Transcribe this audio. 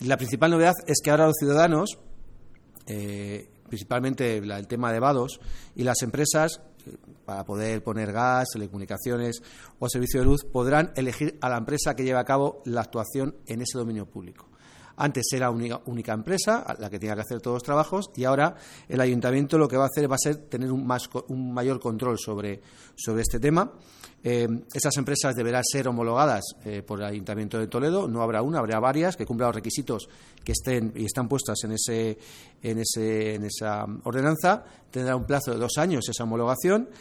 La principal novedad es que ahora los ciudadanos, principalmente el tema de vados, y las empresas, para poder poner gas, telecomunicaciones o servicio de luz, podrán elegir a la empresa que lleve a cabo la actuación en ese dominio público. Antes era única empresa la que tenía que hacer todos los trabajos, y ahora el ayuntamiento lo que va a hacer va a ser tener un mayor control sobre este tema. Esas empresas deberán ser homologadas por el Ayuntamiento de Toledo. No habrá una, habrá varias que cumplan los requisitos que están puestas en esa ordenanza. Tendrá un plazo de 2 años esa homologación,